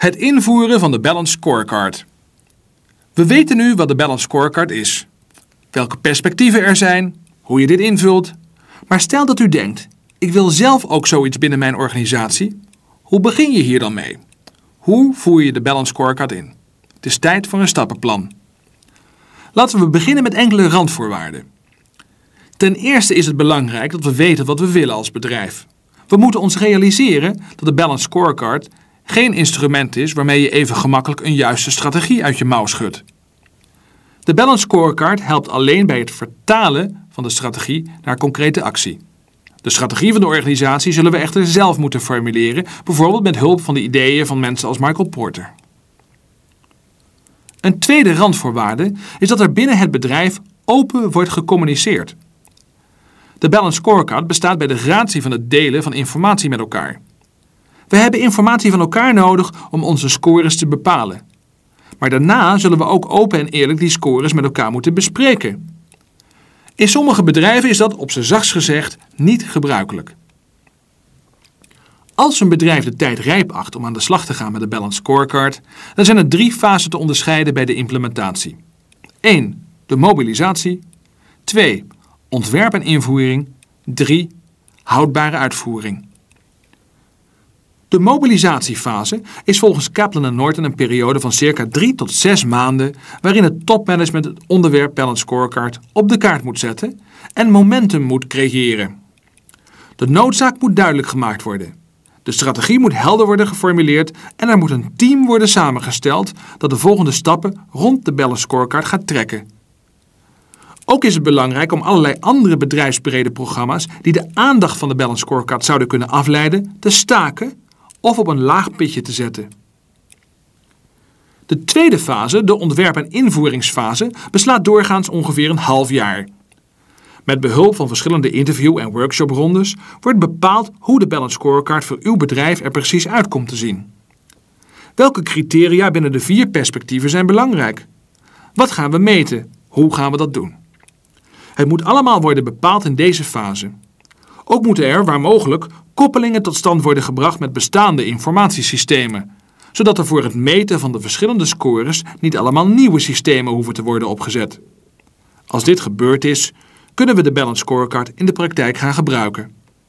Het invoeren van de Balanced Scorecard. We weten nu wat de Balanced Scorecard is. Welke perspectieven er zijn, hoe je dit invult. Maar stel dat u denkt, ik wil zelf ook zoiets binnen mijn organisatie. Hoe begin je hier dan mee? Hoe voer je de Balanced Scorecard in? Het is tijd voor een stappenplan. Laten we beginnen met enkele randvoorwaarden. Ten eerste is het belangrijk dat we weten wat we willen als bedrijf. We moeten ons realiseren dat de Balanced Scorecard geen instrument is waarmee je even gemakkelijk een juiste strategie uit je mouw schudt. De Balanced Scorecard helpt alleen bij het vertalen van de strategie naar concrete actie. De strategie van de organisatie zullen we echter zelf moeten formuleren, bijvoorbeeld met hulp van de ideeën van mensen als Michael Porter. Een tweede randvoorwaarde is dat er binnen het bedrijf open wordt gecommuniceerd. De Balanced Scorecard bestaat bij de gratie van het delen van informatie met elkaar. We hebben informatie van elkaar nodig om onze scores te bepalen. Maar daarna zullen we ook open en eerlijk die scores met elkaar moeten bespreken. In sommige bedrijven is dat, op z'n zachtst gezegd, niet gebruikelijk. Als een bedrijf de tijd rijp acht om aan de slag te gaan met de Balanced Scorecard, dan zijn er 3 fasen te onderscheiden bij de implementatie. 1. De mobilisatie. 2. Ontwerp en invoering. 3. Houdbare uitvoering. De mobilisatiefase is volgens Kaplan & Norton een periode van circa 3 tot 6 maanden waarin het topmanagement het onderwerp Balanced Scorecard op de kaart moet zetten en momentum moet creëren. De noodzaak moet duidelijk gemaakt worden. De strategie moet helder worden geformuleerd en er moet een team worden samengesteld dat de volgende stappen rond de Balanced Scorecard gaat trekken. Ook is het belangrijk om allerlei andere bedrijfsbrede programma's die de aandacht van de Balanced Scorecard zouden kunnen afleiden, te staken of op een laag pitje te zetten. De tweede fase, de ontwerp- en invoeringsfase, beslaat doorgaans ongeveer een half jaar. Met behulp van verschillende interview- en workshoprondes wordt bepaald hoe de Balanced Scorecard voor uw bedrijf er precies uit komt te zien. Welke criteria binnen de 4 perspectieven zijn belangrijk? Wat gaan we meten? Hoe gaan we dat doen? Het moet allemaal worden bepaald in deze fase. Ook moeten er, waar mogelijk, koppelingen tot stand worden gebracht met bestaande informatiesystemen, zodat er voor het meten van de verschillende scores niet allemaal nieuwe systemen hoeven te worden opgezet. Als dit gebeurd is, kunnen we de Balanced Scorecard in de praktijk gaan gebruiken.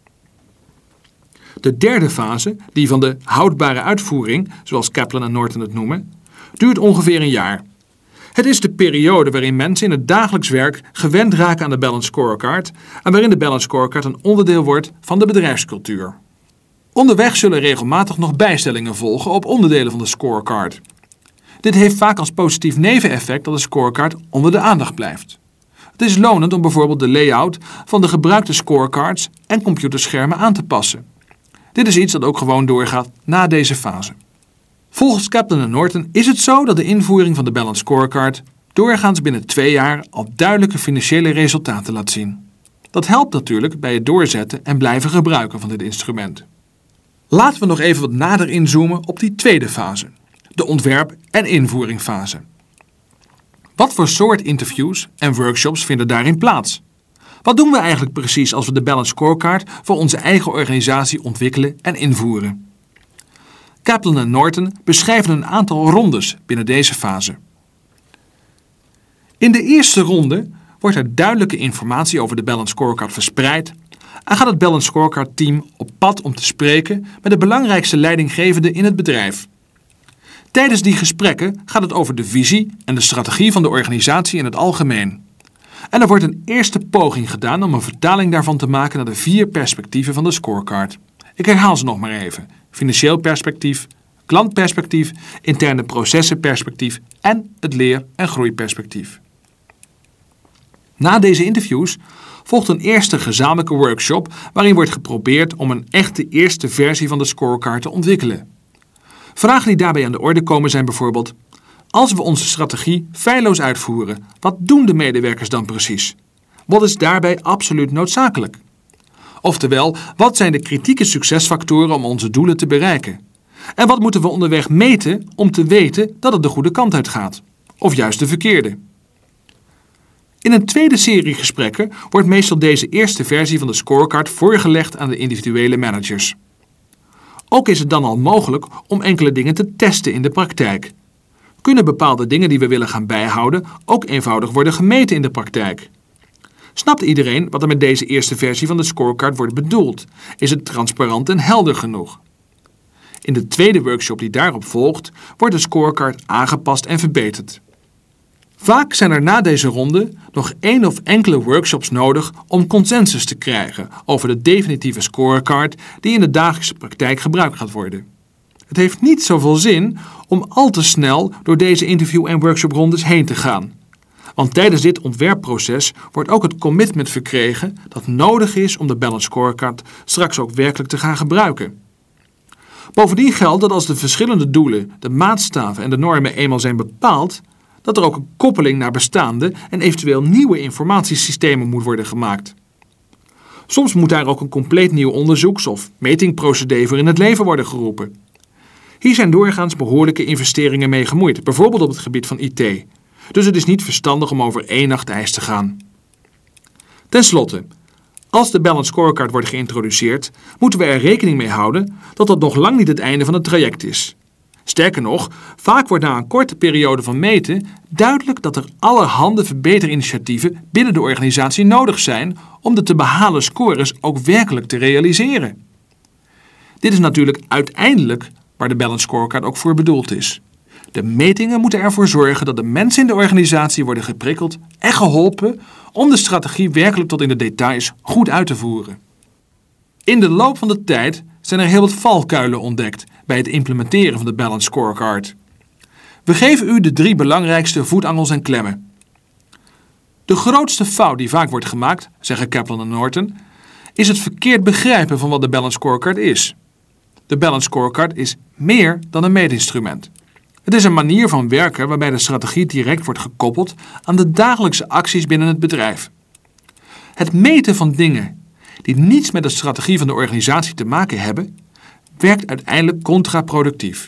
De derde fase, die van de houdbare uitvoering, zoals Kaplan & Norton het noemen, duurt ongeveer een jaar. Het is de periode waarin mensen in het dagelijks werk gewend raken aan de Balanced Scorecard en waarin de Balanced Scorecard een onderdeel wordt van de bedrijfscultuur. Onderweg zullen regelmatig nog bijstellingen volgen op onderdelen van de scorecard. Dit heeft vaak als positief neveneffect dat de scorecard onder de aandacht blijft. Het is lonend om bijvoorbeeld de layout van de gebruikte scorecards en computerschermen aan te passen. Dit is iets dat ook gewoon doorgaat na deze fase. Volgens Kaplan & Norton is het zo dat de invoering van de Balanced Scorecard doorgaans binnen 2 jaar al duidelijke financiële resultaten laat zien. Dat helpt natuurlijk bij het doorzetten en blijven gebruiken van dit instrument. Laten we nog even wat nader inzoomen op die tweede fase, de ontwerp- en invoeringfase. Wat voor soort interviews en workshops vinden daarin plaats? Wat doen we eigenlijk precies als we de Balanced Scorecard voor onze eigen organisatie ontwikkelen en invoeren? Kaplan & Norton beschrijven een aantal rondes binnen deze fase. In de eerste ronde wordt er duidelijke informatie over de Balanced Scorecard verspreid en gaat het Balanced Scorecard team op pad om te spreken met de belangrijkste leidinggevende in het bedrijf. Tijdens die gesprekken gaat het over de visie en de strategie van de organisatie in het algemeen. En er wordt een eerste poging gedaan om een vertaling daarvan te maken naar de 4 perspectieven van de scorecard. Ik herhaal ze nog maar even. Financieel perspectief, klantperspectief, interne processenperspectief en het leer- en groeiperspectief. Na deze interviews volgt een eerste gezamenlijke workshop waarin wordt geprobeerd om een echte eerste versie van de scorecard te ontwikkelen. Vragen die daarbij aan de orde komen zijn bijvoorbeeld: als we onze strategie feilloos uitvoeren, wat doen de medewerkers dan precies? Wat is daarbij absoluut noodzakelijk? Oftewel, wat zijn de kritieke succesfactoren om onze doelen te bereiken? En wat moeten we onderweg meten om te weten dat het de goede kant uit gaat? Of juist de verkeerde? In een tweede serie gesprekken wordt meestal deze eerste versie van de scorecard voorgelegd aan de individuele managers. Ook is het dan al mogelijk om enkele dingen te testen in de praktijk. Kunnen bepaalde dingen die we willen gaan bijhouden ook eenvoudig worden gemeten in de praktijk? Snapt iedereen wat er met deze eerste versie van de scorecard wordt bedoeld? Is het transparant en helder genoeg? In de tweede workshop die daarop volgt, wordt de scorecard aangepast en verbeterd. Vaak zijn er na deze ronde nog 1 of enkele workshops nodig om consensus te krijgen over de definitieve scorecard die in de dagelijkse praktijk gebruikt gaat worden. Het heeft niet zoveel zin om al te snel door deze interview- en workshoprondes heen te gaan. Want tijdens dit ontwerpproces wordt ook het commitment verkregen dat nodig is om de Balanced Scorecard straks ook werkelijk te gaan gebruiken. Bovendien geldt dat als de verschillende doelen, de maatstaven en de normen eenmaal zijn bepaald, dat er ook een koppeling naar bestaande en eventueel nieuwe informatiesystemen moet worden gemaakt. Soms moet daar ook een compleet nieuw onderzoeks- of metingprocedé voor in het leven worden geroepen. Hier zijn doorgaans behoorlijke investeringen mee gemoeid, bijvoorbeeld op het gebied van IT. Dus het is niet verstandig om over één nacht ijs te gaan. Ten slotte, als de Balanced Scorecard wordt geïntroduceerd, moeten we er rekening mee houden dat dat nog lang niet het einde van het traject is. Sterker nog, vaak wordt na een korte periode van meten duidelijk dat er allerhande verbeterinitiatieven binnen de organisatie nodig zijn om de te behalen scores ook werkelijk te realiseren. Dit is natuurlijk uiteindelijk waar de Balanced Scorecard ook voor bedoeld is. De metingen moeten ervoor zorgen dat de mensen in de organisatie worden geprikkeld en geholpen om de strategie werkelijk tot in de details goed uit te voeren. In de loop van de tijd zijn er heel wat valkuilen ontdekt bij het implementeren van de Balanced Scorecard. We geven u de 3 belangrijkste voetangels en klemmen. De grootste fout die vaak wordt gemaakt, zeggen Kaplan en Norton, is het verkeerd begrijpen van wat de Balanced Scorecard is. De Balanced Scorecard is meer dan een meetinstrument. Het is een manier van werken waarbij de strategie direct wordt gekoppeld aan de dagelijkse acties binnen het bedrijf. Het meten van dingen die niets met de strategie van de organisatie te maken hebben, werkt uiteindelijk contraproductief.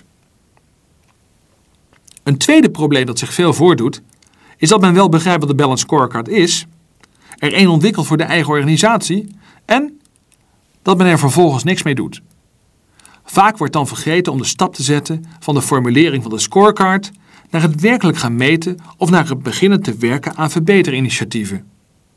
Een tweede probleem dat zich veel voordoet, is dat men wel begrijpt wat de Balanced Scorecard is, er één ontwikkelt voor de eigen organisatie en dat men er vervolgens niks mee doet. Vaak wordt dan vergeten om de stap te zetten van de formulering van de scorecard naar het werkelijk gaan meten of naar het beginnen te werken aan verbeterinitiatieven.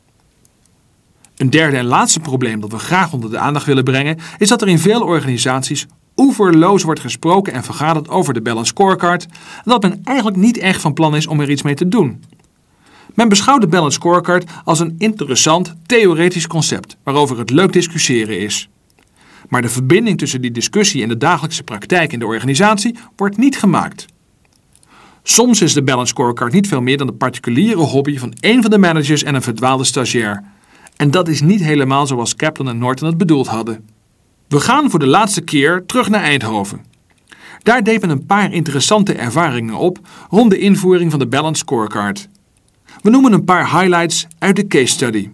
Een derde en laatste probleem dat we graag onder de aandacht willen brengen is dat er in veel organisaties oeverloos wordt gesproken en vergaderd over de Balanced Scorecard en dat men eigenlijk niet echt van plan is om er iets mee te doen. Men beschouwt de Balanced Scorecard als een interessant theoretisch concept waarover het leuk discussiëren is. Maar de verbinding tussen die discussie en de dagelijkse praktijk in de organisatie wordt niet gemaakt. Soms is de Balanced Scorecard niet veel meer dan de particuliere hobby van één van de managers en een verdwaalde stagiair. En dat is niet helemaal zoals Kaplan en Norton het bedoeld hadden. We gaan voor de laatste keer terug naar Eindhoven. Daar deed men een paar interessante ervaringen op rond de invoering van de Balanced Scorecard. We noemen een paar highlights uit de case study.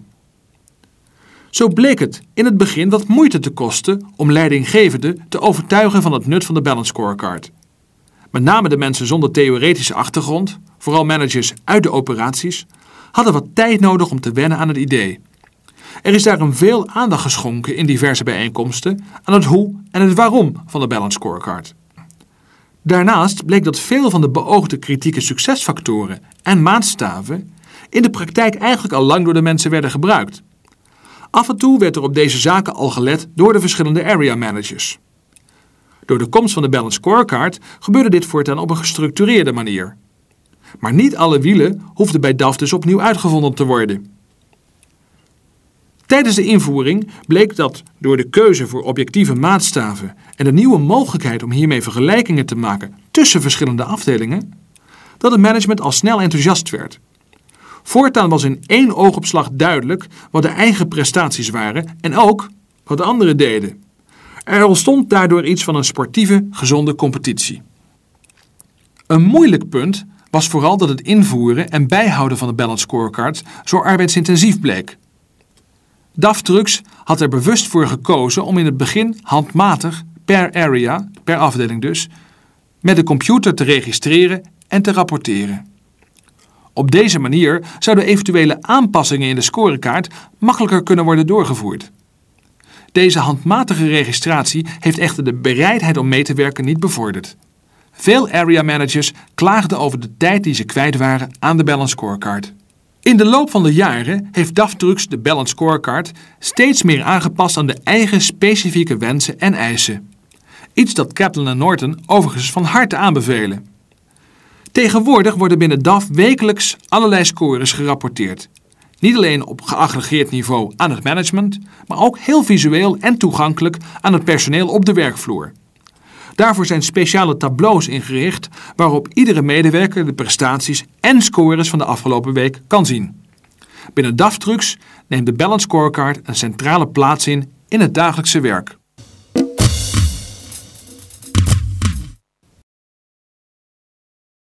Zo bleek het in het begin wat moeite te kosten om leidinggevenden te overtuigen van het nut van de Balanced Scorecard. Met name de mensen zonder theoretische achtergrond, vooral managers uit de operaties, hadden wat tijd nodig om te wennen aan het idee. Er is daarom veel aandacht geschonken in diverse bijeenkomsten aan het hoe en het waarom van de Balanced Scorecard. Daarnaast bleek dat veel van de beoogde kritieke succesfactoren en maatstaven in de praktijk eigenlijk al lang door de mensen werden gebruikt. Af en toe werd er op deze zaken al gelet door de verschillende area managers. Door de komst van de Balanced Scorecard gebeurde dit voortaan op een gestructureerde manier. Maar niet alle wielen hoefden bij DAF dus opnieuw uitgevonden te worden. Tijdens de invoering bleek dat door de keuze voor objectieve maatstaven en de nieuwe mogelijkheid om hiermee vergelijkingen te maken tussen verschillende afdelingen, dat het management al snel enthousiast werd. Voortaan was in één oogopslag duidelijk wat de eigen prestaties waren en ook wat de anderen deden. Er ontstond daardoor iets van een sportieve, gezonde competitie. Een moeilijk punt was vooral dat het invoeren en bijhouden van de Balanced Scorecard zo arbeidsintensief bleek. DAF Trucks had er bewust voor gekozen om in het begin handmatig, per area, per afdeling dus, met de computer te registreren en te rapporteren. Op deze manier zouden eventuele aanpassingen in de scorekaart makkelijker kunnen worden doorgevoerd. Deze handmatige registratie heeft echter de bereidheid om mee te werken niet bevorderd. Veel area managers klaagden over de tijd die ze kwijt waren aan de Balance Scorecard. In de loop van de jaren heeft DAF Trucks de Balance Scorecard steeds meer aangepast aan de eigen specifieke wensen en eisen. Iets dat Kaplan & Norton overigens van harte aanbevelen. Tegenwoordig worden binnen DAF wekelijks allerlei scores gerapporteerd. Niet alleen op geaggregeerd niveau aan het management, maar ook heel visueel en toegankelijk aan het personeel op de werkvloer. Daarvoor zijn speciale tableaus ingericht waarop iedere medewerker de prestaties en scores van de afgelopen week kan zien. Binnen DAF Trucks neemt de Balance Scorecard een centrale plaats in het dagelijkse werk.